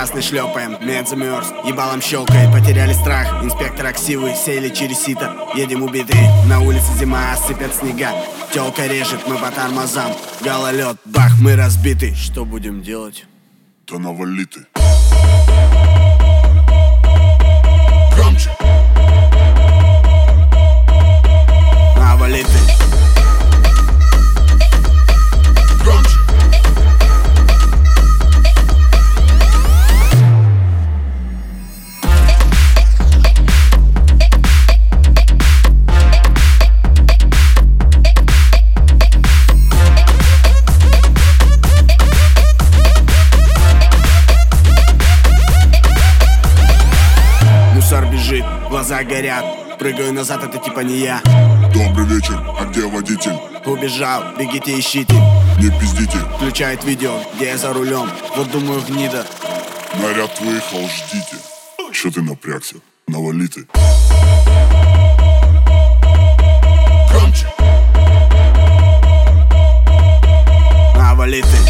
красный шлепаем, мед замерз, ебалом щелкает, потеряли страх. Инспектор ксивы, сели через сито, едем убитые. На улице зима, сыпят снега, тёлка режет, мы по тормозам. Гололед, бах, мы разбиты. Что будем делать? Да навали ты. Громче. Навали ты. Громче. Мусор бежит, глаза горят, прыгаю назад, это типа не я. Добрый вечер, а где водитель? Убежал, бегите, ищите. Не пиздите, Включает видео, где я за рулем. Вот думаю, гнида. наряд выехал, ждите. Чё ты напрягся? Навали ты. Громче. Навали ты.